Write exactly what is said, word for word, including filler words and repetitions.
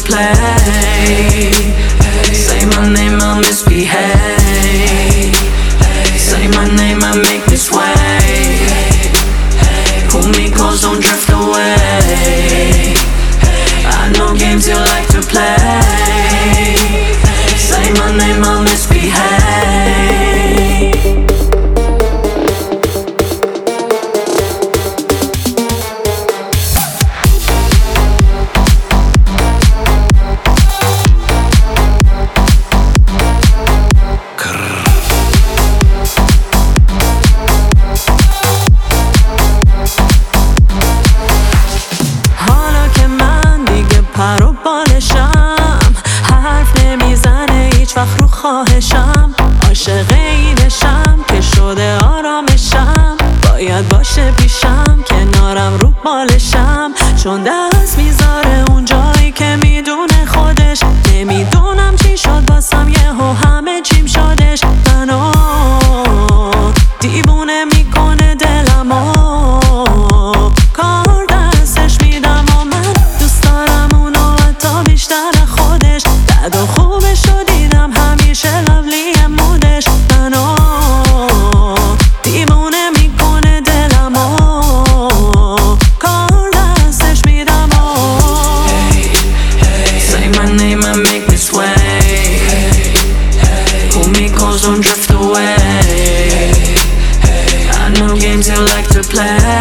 play. Say my name, I'll misbehave. Say my name, I make this way. Pull me close, don't drift away. I know games you like to play. Say my name, I'll misbehave. پر و بالشم حرف نمیزنه هیچ وقت رو خواهشم. عاشق اینشم که شده آرامشم. باید باشه پیشم کنارم رو بالشم. چون دست میذاره اون جایی که میدونه خودش. نمیدونم چی شد باسم یهو همه چیم شدش. منو دیوونه میکنه دلمو. کار دستش میدم و من دوست دارم اونو حتی بیشتر خودش. بد و خوبش رو دیدم همیشه لولی مودش. منو دیوونه میکنه دلمو. کار دستش میدم و Say my name, I make this way. Pull me close, don't drift away. I know games you like to play.